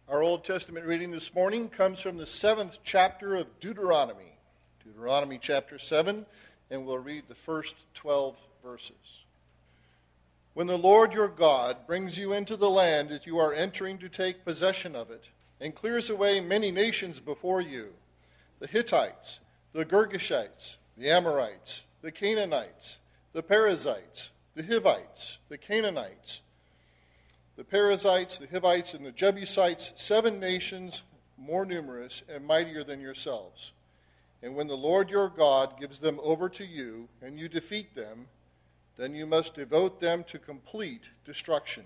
Our Old Testament reading this morning comes from the 7th chapter of Deuteronomy. Deuteronomy chapter 7, and we'll read the first 12 verses. When the Lord your God brings you into the land that you are entering to take possession of it, and clears away many nations before you, the Hittites, the Girgashites, the Amorites, the Canaanites, the Perizzites, the Hivites, the Canaanites, the Perizzites, the Hivites, and the Jebusites, 7 nations more numerous and mightier than yourselves. And when the Lord your God gives them over to you, and you defeat them, then you must devote them to complete destruction.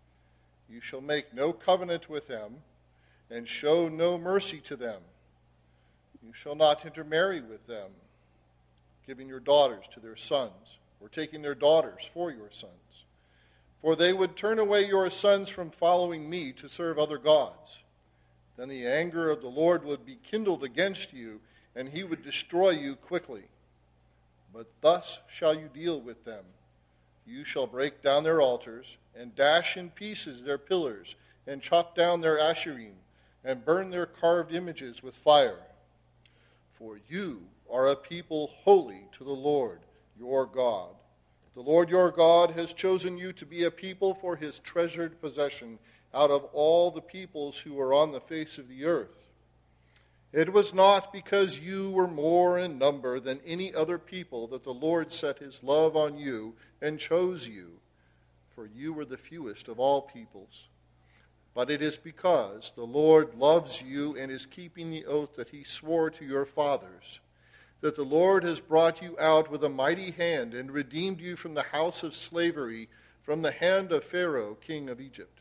You shall make no covenant with them, and show no mercy to them. You shall not intermarry with them, giving your daughters to their sons, or taking their daughters for your sons. For they would turn away your sons from following me to serve other gods. Then the anger of the Lord would be kindled against you, and he would destroy you quickly. But thus shall you deal with them. You shall break down their altars, and dash in pieces their pillars, and chop down their asherim, and burn their carved images with fire. For you are a people holy to the Lord your God. The Lord your God has chosen you to be a people for his treasured possession out of all the peoples who are on the face of the earth. It was not because you were more in number than any other people that the Lord set his love on you and chose you, for you were the fewest of all peoples. But it is because the Lord loves you and is keeping the oath that he swore to your fathers, that the Lord has brought you out with a mighty hand and redeemed you from the house of slavery, from the hand of Pharaoh, king of Egypt.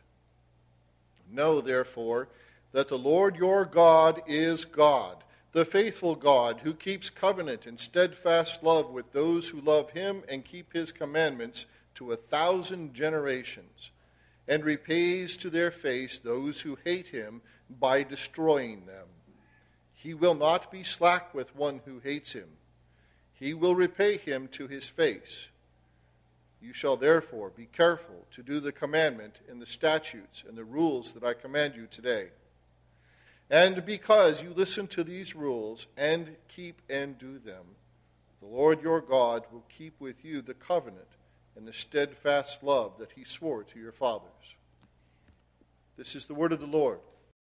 Know, therefore, that the Lord your God is God, the faithful God, who keeps covenant and steadfast love with those who love him and keep his commandments to 1,000 generations, and repays to their face those who hate him by destroying them. He will not be slack with one who hates him. He will repay him to his face. You shall therefore be careful to do the commandment and the statutes and the rules that I command you today. And because you listen to these rules and keep and do them, the Lord your God will keep with you the covenant and the steadfast love that he swore to your fathers. This is the word of the Lord.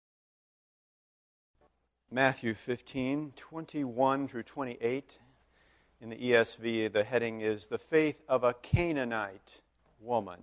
Matthew 15, 21 through 28. In the ESV, the heading is The Faith of a Canaanite Woman.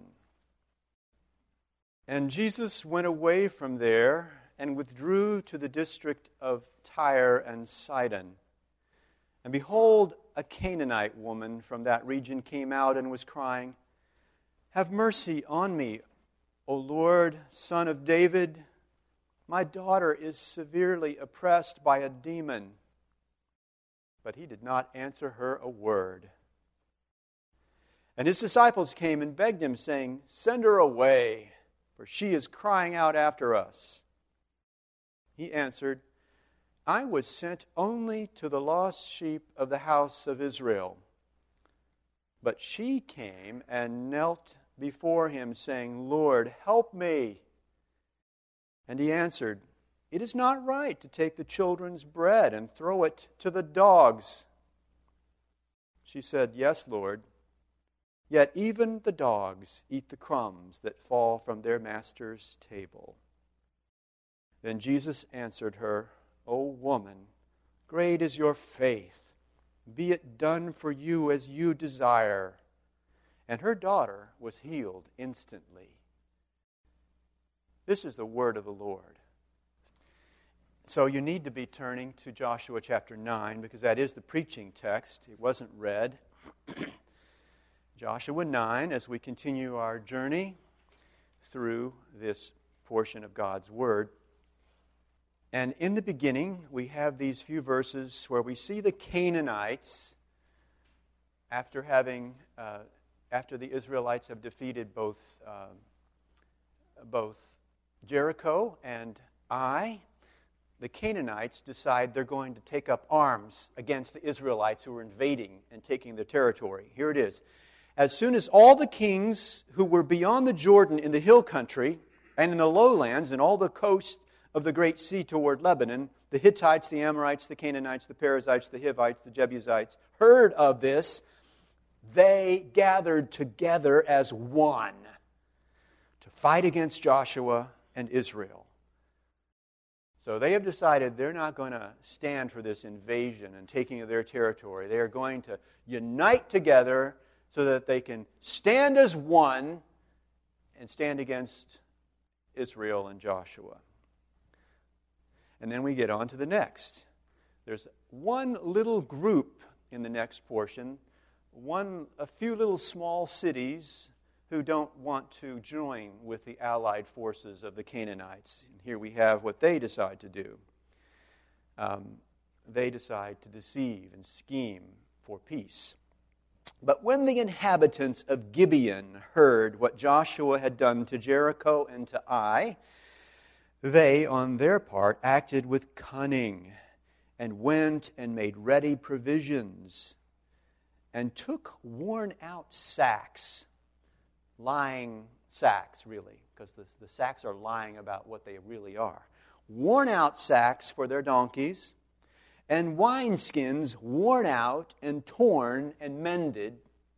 And Jesus went away from there and withdrew to the district of Tyre and Sidon. And behold, a Canaanite woman from that region came out and was crying, "Have mercy on me, O Lord, Son of David. My daughter is severely oppressed by a demon." But he did not answer her a word. And his disciples came and begged him, saying, "Send her away, for she is crying out after us." He answered, "I was sent only to the lost sheep of the house of Israel." But she came and knelt before him, saying, "Lord, help me." And he answered, "It is not right to take the children's bread and throw it to the dogs." She said, "Yes, Lord. Yet even the dogs eat the crumbs that fall from their master's table." Then Jesus answered her, "O woman, great is your faith. Be it done for you as you desire." And her daughter was healed instantly. This is the word of the Lord. So you need to be turning to Joshua chapter 9, because that is the preaching text. It wasn't read. Joshua 9, as we continue our journey through this portion of God's Word. And in the beginning, we have these few verses where we see the Canaanites, after the Israelites have defeated both Jericho and Ai, the Canaanites decide they're going to take up arms against the Israelites who are invading and taking their territory. Here it is. As soon as all the kings who were beyond the Jordan in the hill country and in the lowlands and all the coast of the Great Sea toward Lebanon, the Hittites, the Amorites, the Canaanites, the Perizzites, the Hivites, the Jebusites heard of this. They gathered together as one to fight against Joshua and Israel. So they have decided they're not going to stand for this invasion and taking of their territory. They are going to unite together so that they can stand as one and stand against Israel and Joshua. And then we get on to the next. There's one little group in the next portion, a few little small cities who don't want to join with the allied forces of the Canaanites. And here we have what they decide to do. They decide to deceive and scheme for peace. But when the inhabitants of Gibeon heard what Joshua had done to Jericho and to Ai, they, on their part, acted with cunning and went and made ready provisions and took worn-out sacks, lying sacks, really, because the sacks are lying about what they really are. Worn-out sacks for their donkeys, and wineskins worn out and torn and mended,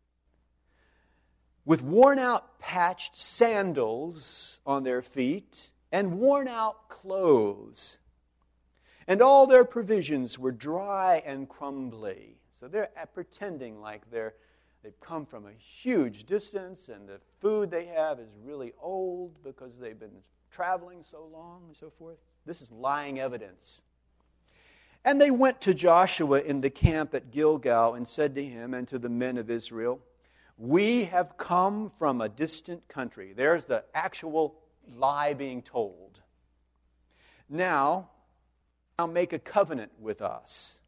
with worn-out patched sandals on their feet, and worn-out clothes. And all their provisions were dry and crumbly. So they're pretending like they've come from a huge distance, and the food they have is really old because they've been traveling so long and so forth. This is lying evidence. And they went to Joshua in the camp at Gilgal and said to him and to the men of Israel, "We have come from a distant country." There's the actual lie being told. Now make a covenant with us."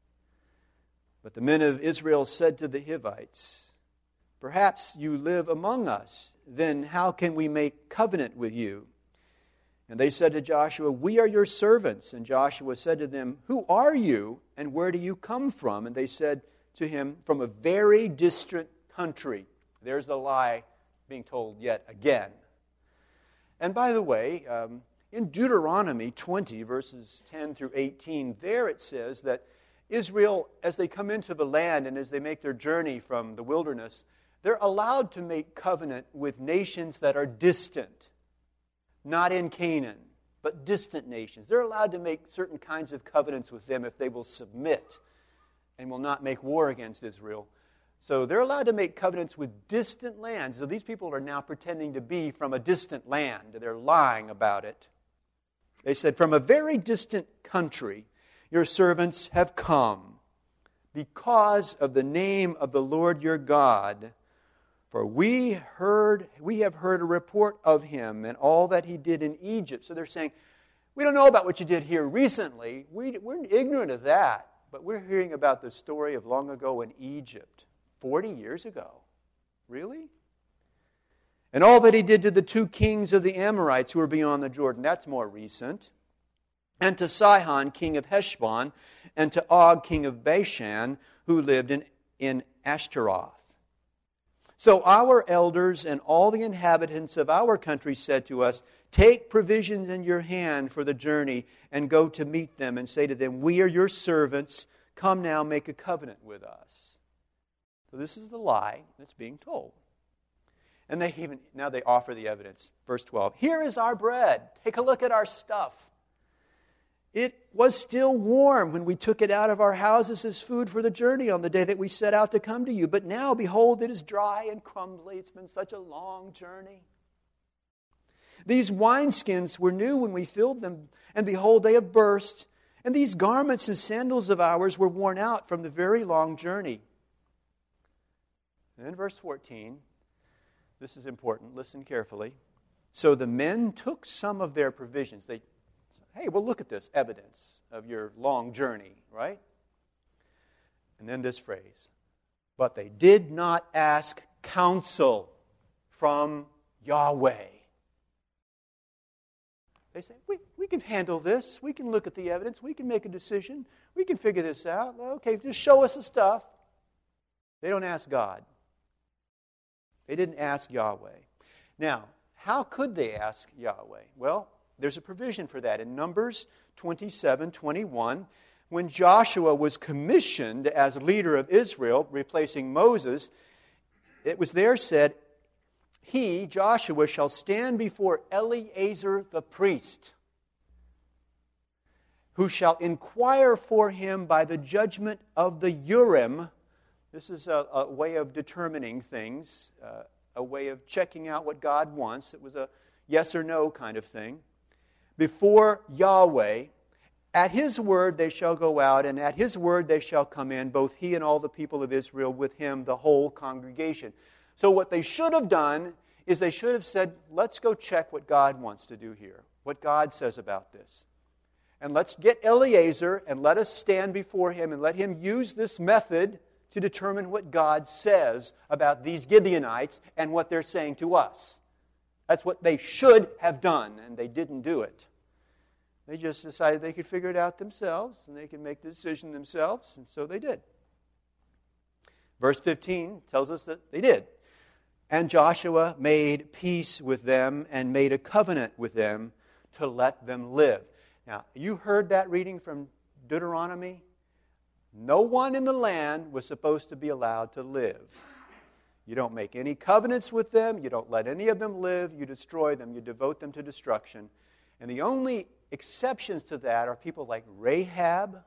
But the men of Israel said to the Hivites, "Perhaps you live among us. Then how can we make covenant with you?" And they said to Joshua, "We are your servants." And Joshua said to them, "Who are you, and where do you come from?" And they said to him, "From a very distant country." There's the lie being told yet again. And by the way, in Deuteronomy 20, verses 10 through 18, there it says that Israel, as they come into the land and as they make their journey from the wilderness, they're allowed to make covenant with nations that are distant. Not in Canaan, but distant nations. They're allowed to make certain kinds of covenants with them if they will submit and will not make war against Israel. So they're allowed to make covenants with distant lands. So these people are now pretending to be from a distant land. They're lying about it. They said, "From a very distant country, your servants have come because of the name of the Lord your God. For we have heard a report of him and all that he did in Egypt." So they're saying, we don't know about what you did here recently. We're ignorant of that. But we're hearing about the story of long ago in Egypt, 40 years ago. Really? "And all that he did to the two kings of the Amorites who were beyond the Jordan." That's more recent. "And to Sihon, king of Heshbon, and to Og, king of Bashan, who lived in Ashtaroth. So our elders and all the inhabitants of our country said to us, 'Take provisions in your hand for the journey and go to meet them and say to them, we are your servants. Come now, make a covenant with us.'" So this is the lie that's being told. And now they offer the evidence. Verse 12, "Here is our bread. Take a look at our stuff. It was still warm when we took it out of our houses as food for the journey on the day that we set out to come to you. But now, behold, it is dry and crumbly. It's been such a long journey. These wineskins were new when we filled them, and behold, they have burst. And these garments and sandals of ours were worn out from the very long journey." And then verse 14, this is important. Listen carefully. "So the men took some of their provisions." They Hey, well, look at this evidence of your long journey, right? And then this phrase, "But they did not ask counsel from Yahweh." They say, we can handle this. We can look at the evidence. We can make a decision. We can figure this out. Okay, just show us the stuff. They don't ask God. They didn't ask Yahweh. Now, how could they ask Yahweh? Well, there's a provision for that. In Numbers 27:21, when Joshua was commissioned as leader of Israel, replacing Moses, it was there said, he, Joshua, shall stand before Eleazar the priest, who shall inquire for him by the judgment of the Urim. This is a way of determining things, a way of checking out what God wants. It was a yes or no kind of thing. Before Yahweh, at his word they shall go out, and at his word they shall come in, both he and all the people of Israel, with him the whole congregation. So what they should have done is they should have said, let's go check what God wants to do here, what God says about this. And let's get Eleazar and let us stand before him and let him use this method to determine what God says about these Gibeonites and what they're saying to us. That's what they should have done, and they didn't do it. They just decided they could figure it out themselves, and they could make the decision themselves, and so they did. Verse 15 tells us that they did. And Joshua made peace with them and made a covenant with them to let them live. Now, you heard that reading from Deuteronomy? No one in the land was supposed to be allowed to live. You don't make any covenants with them. You don't let any of them live. You destroy them. You devote them to destruction. And the only exceptions to that are people like Rahab,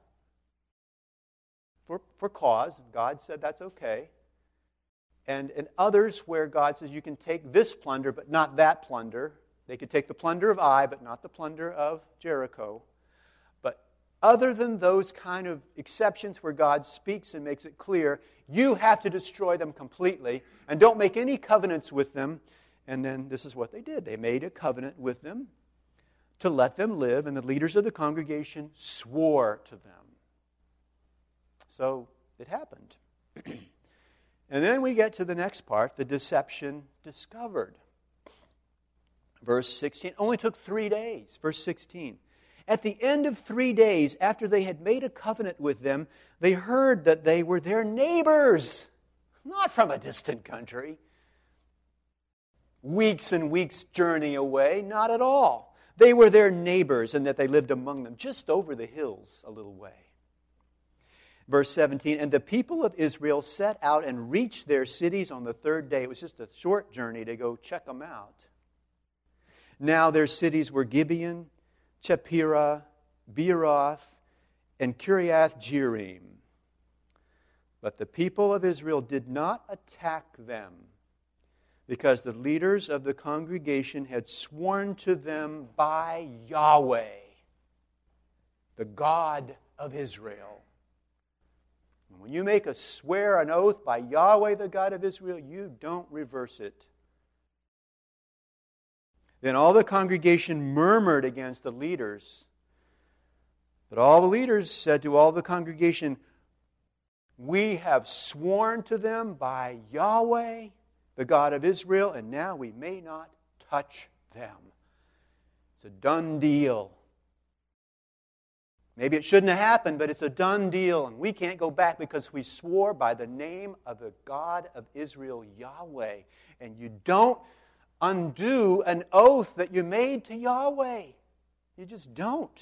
for cause. God said that's okay. And others where God says you can take this plunder, but not that plunder. They could take the plunder of Ai, but not the plunder of Jericho. But other than those kind of exceptions where God speaks and makes it clear, you have to destroy them completely, and don't make any covenants with them. And then this is what they did. They made a covenant with them to let them live, and the leaders of the congregation swore to them. So it happened. And then we get to the next part, the deception discovered. Verse 16, only took 3 days. Verse 16, at the end of 3 days, after they had made a covenant with them, they heard that they were their neighbors, not from a distant country. Weeks and weeks' journey away, not at all. They were their neighbors, and that they lived among them, just over the hills a little way. Verse 17, and the people of Israel set out and reached their cities on the third day. It was just a short journey to go check them out. Now their cities were Gibeon, Chephirah, Beeroth, and Kiriath Jearim. But the people of Israel did not attack them, because the leaders of the congregation had sworn to them by Yahweh, the God of Israel. When you make a swear, an oath by Yahweh, the God of Israel, you don't reverse it. Then all the congregation murmured against the leaders. But all the leaders said to all the congregation, we have sworn to them by Yahweh, the God of Israel, and now we may not touch them. It's a done deal. Maybe it shouldn't have happened, but it's a done deal, and we can't go back because we swore by the name of the God of Israel, Yahweh. And you don't undo an oath that you made to Yahweh. You just don't.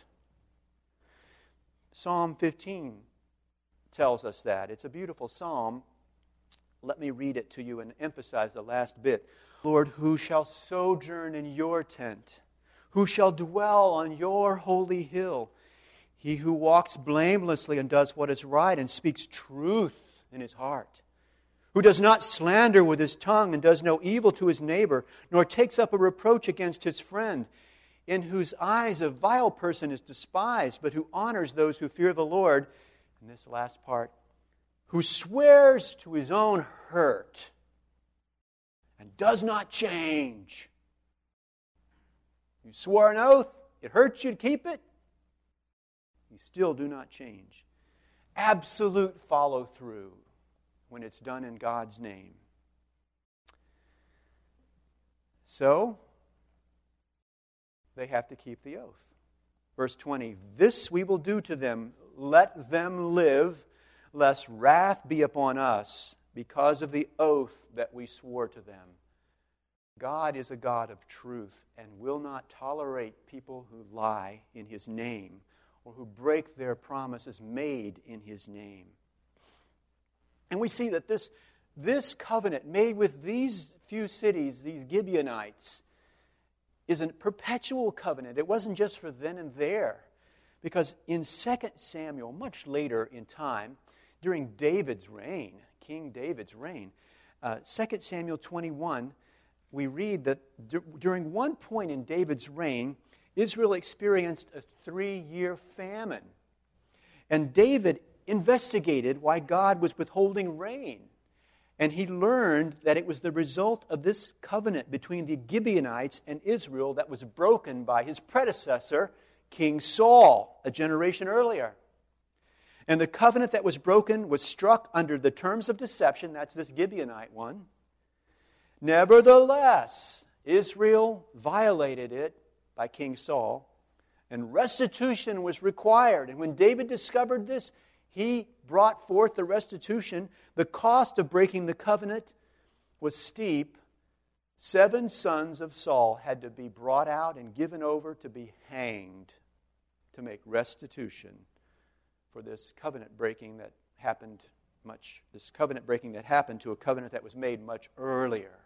Psalm 15 tells us that. It's a beautiful psalm. Let me read it to you and emphasize the last bit. Lord, who shall sojourn in your tent? Who shall dwell on your holy hill? He who walks blamelessly and does what is right and speaks truth in his heart, who does not slander with his tongue and does no evil to his neighbor, nor takes up a reproach against his friend, in whose eyes a vile person is despised, but who honors those who fear the Lord. And this last part, who swears to his own hurt and does not change. You swore an oath, it hurts you to keep it. You still do not change. Absolute follow-through when it's done in God's name. So, they have to keep the oath. Verse 20, this we will do to them, let them live, lest wrath be upon us because of the oath that we swore to them. God is a God of truth and will not tolerate people who lie in His name or who break their promises made in His name. And we see that this covenant made with these few cities, these Gibeonites, is a perpetual covenant. It wasn't just for then and there. Because in 2 Samuel, much later in time, during David's reign, King David's reign, 2 Samuel 21, we read that during one point in David's reign, Israel experienced a 3-year famine. And David investigated why God was withholding rain. And he learned that it was the result of this covenant between the Gibeonites and Israel that was broken by his predecessor, King Saul, a generation earlier. And the covenant that was broken was struck under the terms of deception. That's this Gibeonite one. Nevertheless, Israel violated it by King Saul, and restitution was required. And when David discovered this, he brought forth the restitution. The cost of breaking the covenant was steep. 7 sons of Saul had to be brought out and given over to be hanged to make restitution for this covenant breaking that happened to a covenant that was made much earlier.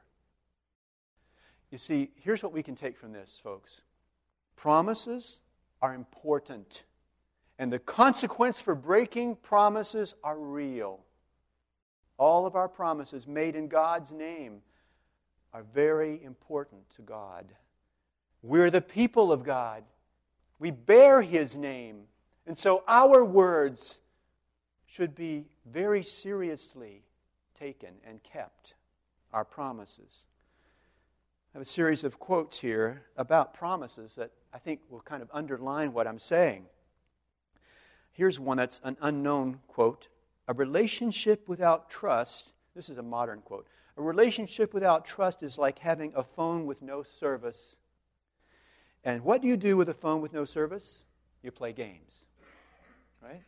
You see, here's what we can take from this, folks. Promises are important, and the consequence for breaking promises are real. All of our promises made in God's name are very important to God. We're the people of God. We bear His name. And so our words should be very seriously taken and kept, our promises. I have a series of quotes here about promises that I think will kind of underline what I'm saying. Here's one that's an unknown quote. A relationship without trust, this is a modern quote, a relationship without trust is like having a phone with no service. And what do you do with a phone with no service? You play games, right?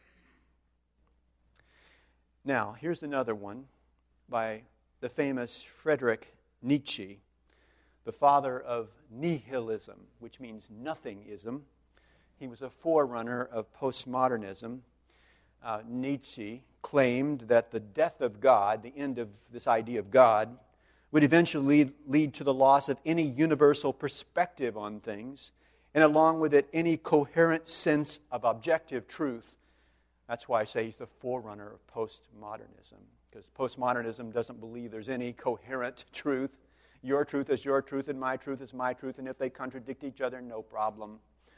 Now, here's another one by the famous Friedrich Nietzsche, the father of nihilism, which means nothingism. He was a forerunner of postmodernism. Nietzsche claimed that the death of God, the end of this idea of God, would eventually lead to the loss of any universal perspective on things, and along with it, any coherent sense of objective truth. That's why I say he's the forerunner of postmodernism, because postmodernism doesn't believe there's any coherent truth. Your truth is your truth, and my truth is my truth, and if they contradict each other, no problem.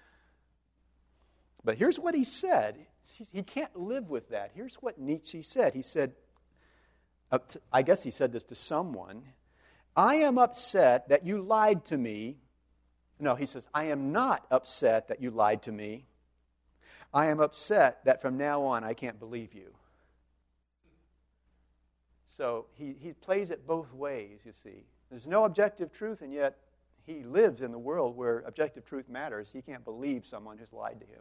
But here's what he said. He can't live with that. Here's what Nietzsche said. He said, I guess he said this to someone, I am upset that you lied to me. No, he says, I am not upset that you lied to me. I am upset that from now on I can't believe you. So he plays it both ways, you see. There's no objective truth, and yet he lives in the world where objective truth matters. He can't believe someone who's lied to him.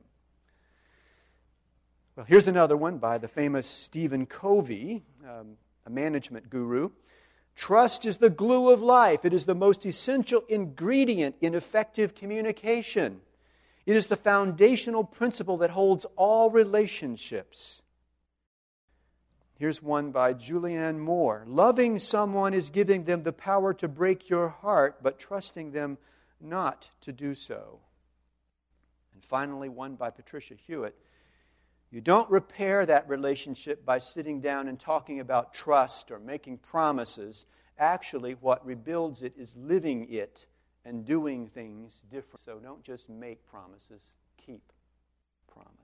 Well, here's another one by the famous Stephen Covey, a management guru. Trust is the glue of life. It is the most essential ingredient in effective communication. It is the foundational principle that holds all relationships. Here's one by Julianne Moore. Loving someone is giving them the power to break your heart, but trusting them not to do so. And finally, one by Patricia Hewitt. You don't repair that relationship by sitting down and talking about trust or making promises. Actually, what rebuilds it is living it and doing things different. So don't just make promises, keep promises.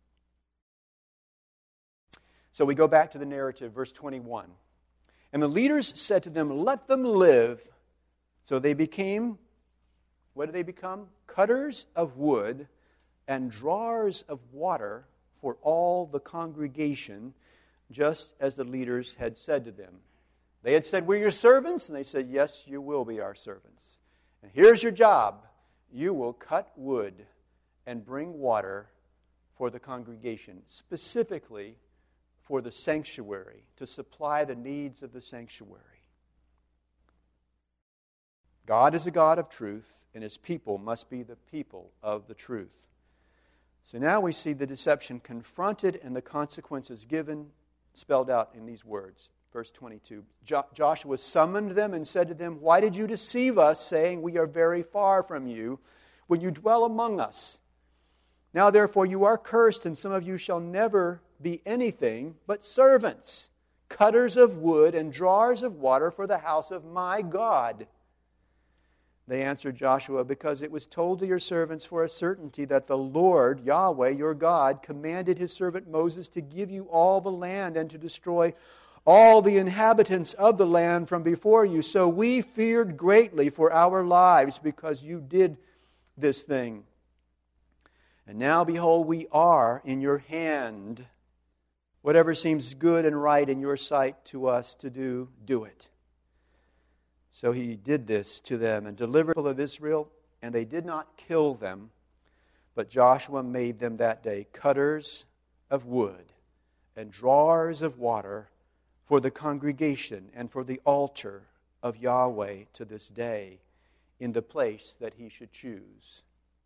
So we go back to the narrative, verse 21. And the leaders said to them, let them live. So they became, what did they become? Cutters of wood and drawers of water for all the congregation, just as the leaders had said to them. They had said, we're your servants, and they said, yes, you will be our servants. And here's your job. You will cut wood and bring water for the congregation, specifically for the sanctuary, to supply the needs of the sanctuary. God is a God of truth, and His people must be the people of the truth. So now we see the deception confronted and the consequences given, spelled out in these words. Verse 22, Joshua summoned them and said to them, "Why did you deceive us, saying, 'We are very far from you,' when you dwell among us? Now therefore you are cursed, and some of you shall never be anything but servants, cutters of wood and drawers of water for the house of my God." They answered Joshua, "Because it was told to your servants for a certainty that the Lord, Yahweh, your God, commanded His servant Moses to give you all the land and to destroy all the inhabitants of the land from before you. So we feared greatly for our lives because you did this thing. And now, behold, we are in your hand. Whatever seems good and right in your sight to us to do, do it." So he did this to them and delivered the people of Israel, and they did not kill them, but Joshua made them that day cutters of wood and drawers of water for the congregation and for the altar of Yahweh to this day, in the place that He should choose.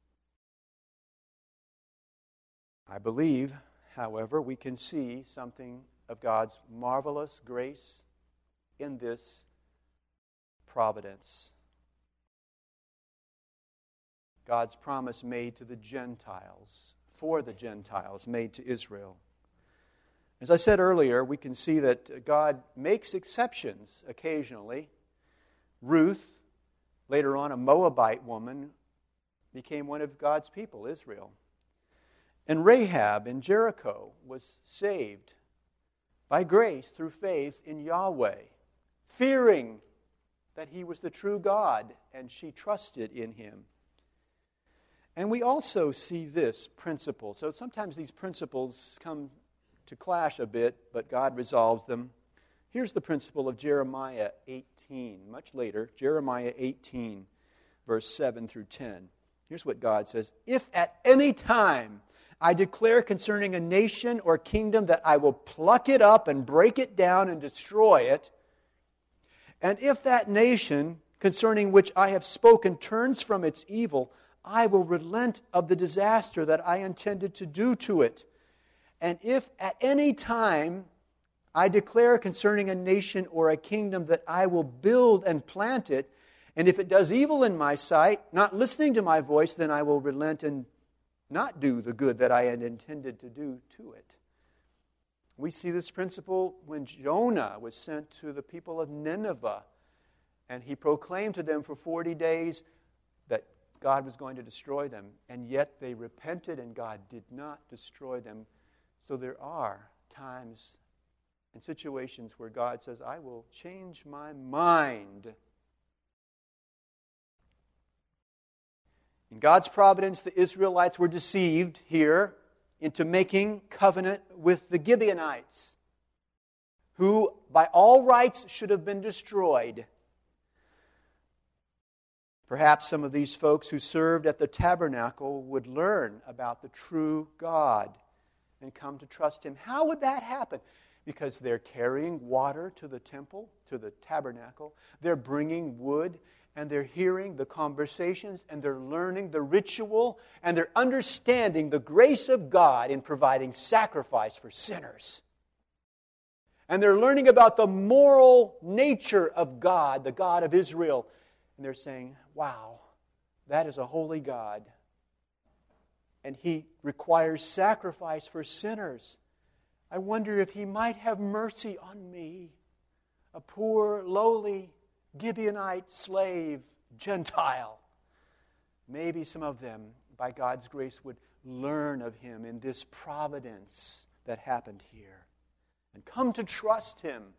I believe, however, we can see something of God's marvelous grace in this providence. God's promise made to the Gentiles, for the Gentiles, made to Israel. As I said earlier, we can see that God makes exceptions occasionally. Ruth, later on a Moabite woman, became one of God's people, Israel. And Rahab in Jericho was saved by grace through faith in Yahweh, fearing that He was the true God, and she trusted in Him. And we also see this principle. So sometimes these principles come to clash a bit, but God resolves them. Here's the principle of Jeremiah 18, much later, Jeremiah 18, verse 7 through 10. Here's what God says: "If at any time I declare concerning a nation or kingdom that I will pluck it up and break it down and destroy it, and if that nation concerning which I have spoken turns from its evil, I will relent of the disaster that I intended to do to it. And if at any time I declare concerning a nation or a kingdom that I will build and plant it, and if it does evil in my sight, not listening to my voice, then I will relent and not do the good that I had intended to do to it." We see this principle when Jonah was sent to the people of Nineveh, and he proclaimed to them for 40 days that God was going to destroy them, and yet they repented and God did not destroy them. So there are times and situations where God says, "I will change my mind." In God's providence, the Israelites were deceived here into making covenant with the Gibeonites, who by all rights should have been destroyed. Perhaps some of these folks who served at the tabernacle would learn about the true God and come to trust Him. How would that happen? Because they're carrying water to the temple, to the tabernacle. They're bringing wood, and they're hearing the conversations, and they're learning the ritual, and they're understanding the grace of God in providing sacrifice for sinners. And they're learning about the moral nature of God, the God of Israel. And they're saying, "Wow, that is a holy God. And He requires sacrifice for sinners. I wonder if He might have mercy on me, a poor, lowly Gibeonite slave, Gentile." Maybe some of them, by God's grace, would learn of Him in this providence that happened here and come to trust Him.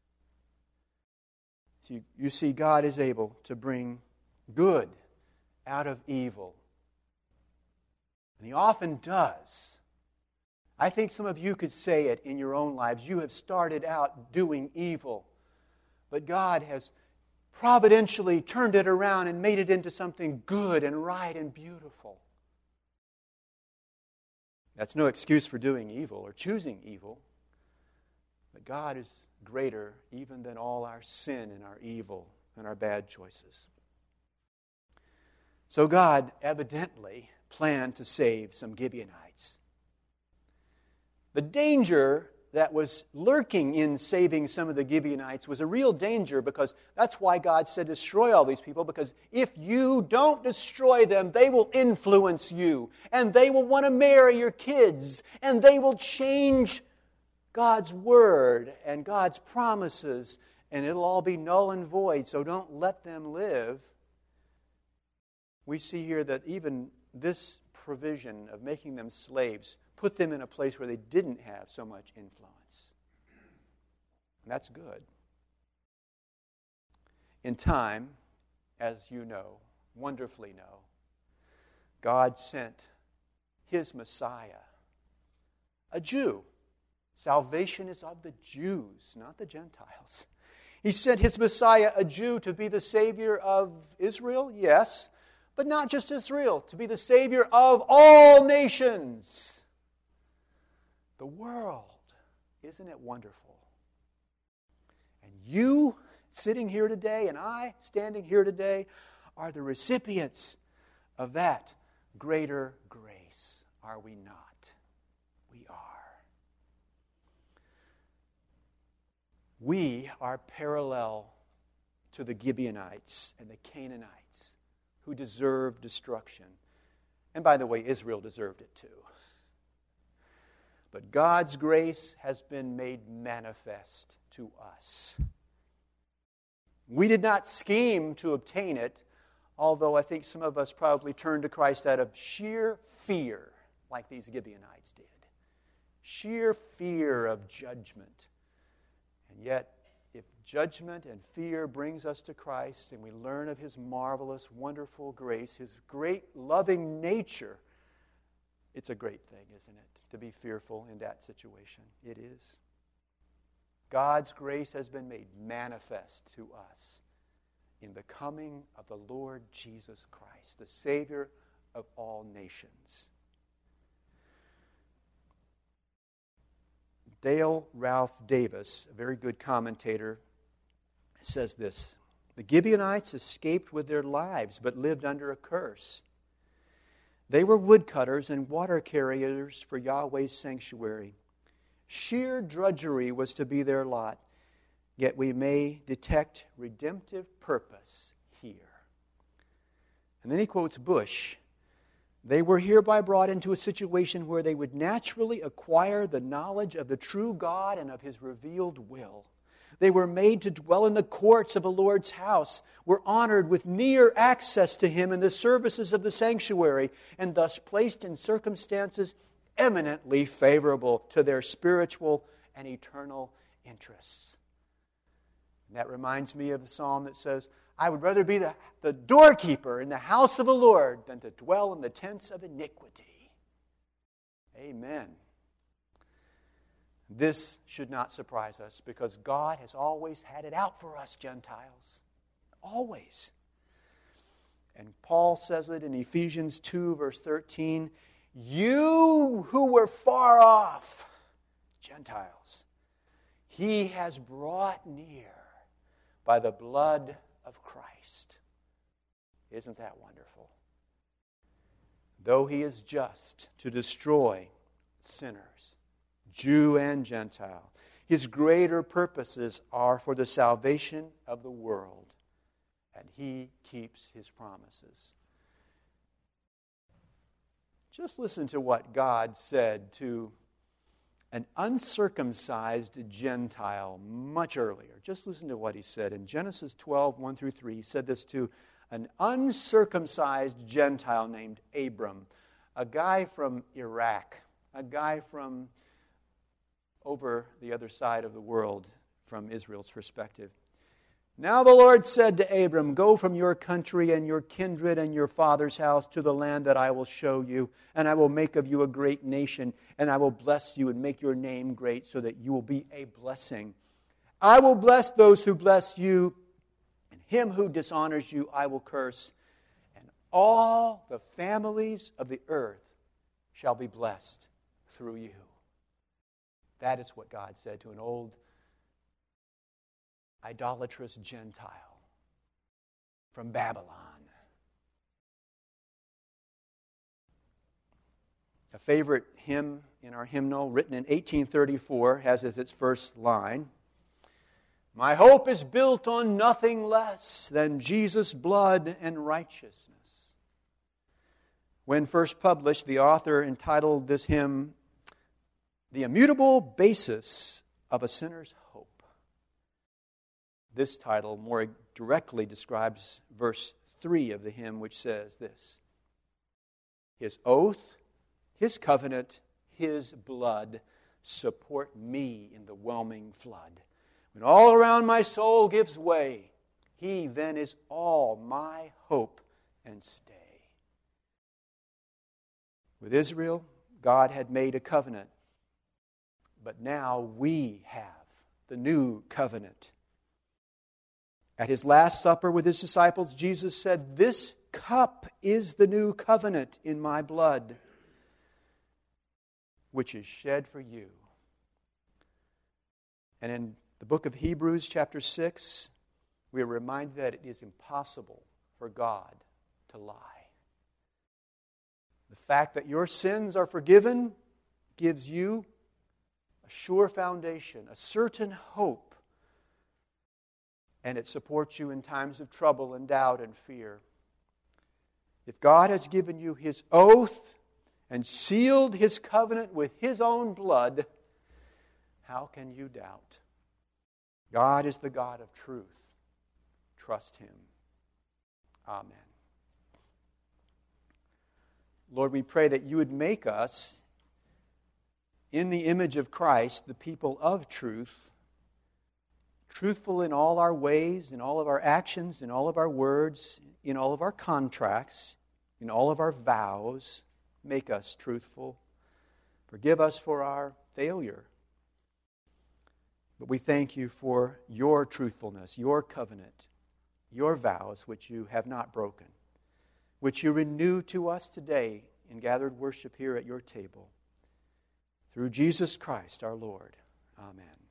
So you see, God is able to bring good out of evil. And He often does. I think some of you could say it in your own lives. You have started out doing evil, but God has providentially turned it around and made it into something good and right and beautiful. That's no excuse for doing evil or choosing evil. But God is greater even than all our sin and our evil and our bad choices. So God evidently planned to save some Gibeonites. The danger that was lurking in saving some of the Gibeonites was a real danger, because that's why God said destroy all these people, because if you don't destroy them, they will influence you, and they will want to marry your kids, and they will change God's word and God's promises, and it'll all be null and void, so don't let them live. We see here that even this provision of making them slaves put them in a place where they didn't have so much influence. And that's good. In time, as you know, wonderfully know, God sent His Messiah, a Jew. Salvation is of the Jews, not the Gentiles. He sent His Messiah, a Jew, to be the Savior of Israel, yes, but not just Israel, to be the Savior of all nations. The world. Isn't it wonderful? And you sitting here today and I standing here today are the recipients of that greater grace. Are we not? We are. We are parallel to the Gibeonites and the Canaanites who deserve destruction. And by the way, Israel deserved it too. But God's grace has been made manifest to us. We did not scheme to obtain it, although I think some of us probably turned to Christ out of sheer fear, like these Gibeonites did. Sheer fear of judgment. And yet, if judgment and fear brings us to Christ and we learn of His marvelous, wonderful grace, His great loving nature, it's a great thing, isn't it, to be fearful in that situation? It is. God's grace has been made manifest to us in the coming of the Lord Jesus Christ, the Savior of all nations. Dale Ralph Davis, a very good commentator, says this: the Gibeonites escaped with their lives but lived under a curse. They were woodcutters and water carriers for Yahweh's sanctuary. Sheer drudgery was to be their lot, yet we may detect redemptive purpose here. And then he quotes Bush. They were hereby brought into a situation where they would naturally acquire the knowledge of the true God and of His revealed will. They were made to dwell in the courts of the Lord's house, were honored with near access to Him in the services of the sanctuary, and thus placed in circumstances eminently favorable to their spiritual and eternal interests. And that reminds me of the psalm that says, I would rather be the doorkeeper in the house of the Lord than to dwell in the tents of iniquity. Amen. This should not surprise us, because God has always had it out for us, Gentiles. Always. And Paul says it in Ephesians 2, verse 13. You who were far off, Gentiles, He has brought near by the blood of Christ. Isn't that wonderful? Though He is just to destroy sinners, Jew and Gentile, His greater purposes are for the salvation of the world, and He keeps His promises. Just listen to what God said to an uncircumcised Gentile much earlier. Just listen to what He said. In Genesis 12, 1 through 3, He said this to an uncircumcised Gentile named Abram, a guy from Iraq, a guy from over the other side of the world from Israel's perspective. Now the Lord said to Abram, go from your country and your kindred and your father's house to the land that I will show you, and I will make of you a great nation, and I will bless you and make your name great so that you will be a blessing. I will bless those who bless you, and him who dishonors you I will curse, and all the families of the earth shall be blessed through you. That is what God said to an old idolatrous Gentile from Babylon. A favorite hymn in our hymnal, written in 1834, has as its first line, "My hope is built on nothing less than Jesus' blood and righteousness." When first published, the author entitled this hymn, "The Immutable Basis of a Sinner's Hope." This title more directly describes verse 3 of the hymn, which says this, "His oath, His covenant, His blood support me in the whelming flood. When all around my soul gives way, He then is all my hope and stay." With Israel, God had made a covenant, but now we have the new covenant. At His Last Supper with His disciples, Jesus said, "This cup is the new covenant in my blood, which is shed for you." And in the book of Hebrews, chapter 6, we are reminded that it is impossible for God to lie. The fact that your sins are forgiven gives you a sure foundation, a certain hope, and it supports you in times of trouble and doubt and fear. If God has given you His oath and sealed His covenant with His own blood, how can you doubt? God is the God of truth. Trust Him. Amen. Lord, we pray that You would make us, in the image of Christ, the people of truth, truthful in all our ways, in all of our actions, in all of our words, in all of our contracts, in all of our vows. Make us truthful. Forgive us for our failure. But we thank You for Your truthfulness, Your covenant, Your vows, which You have not broken, which You renew to us today in gathered worship here at Your table. Through Jesus Christ our Lord. Amen.